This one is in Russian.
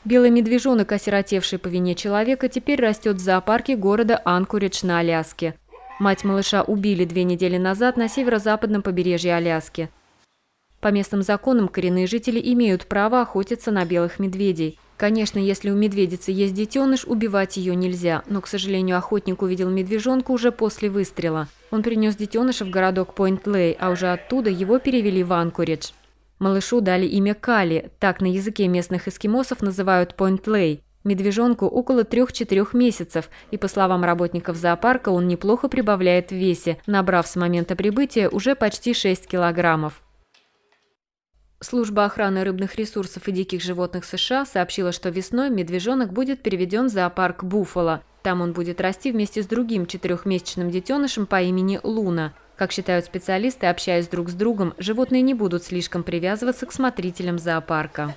Белый медвежонок, осиротевший по вине человека, теперь растет в зоопарке города Анкоридж на Аляске. Мать малыша убили 2 недели назад на северо-западном побережье Аляски. По местным законам коренные жители имеют право охотиться на белых медведей. Конечно, если у медведицы есть детеныш, убивать ее нельзя, но, к сожалению, охотник увидел медвежонка уже после выстрела. Он принес детеныша в городок Пойнт-Лей, а уже оттуда его перевели в Анкоридж. Малышу дали имя Кали, так на языке местных эскимосов называют Пойнт-Лей. Медвежонку около 3-4 месяцев, и, по словам работников зоопарка, он неплохо прибавляет в весе, набрав с момента прибытия уже почти 6 килограммов. Служба охраны рыбных ресурсов и диких животных США сообщила, что весной медвежонок будет переведен в зоопарк Буффало. Там он будет расти вместе с другим 4-месячным детенышем по имени Луна. Как считают специалисты, общаясь друг с другом, животные не будут слишком привязываться к смотрителям зоопарка.